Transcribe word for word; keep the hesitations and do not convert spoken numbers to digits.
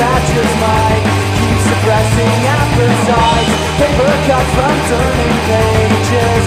matches mine. Keep suppressing appetite. Paper cuts from turning pages.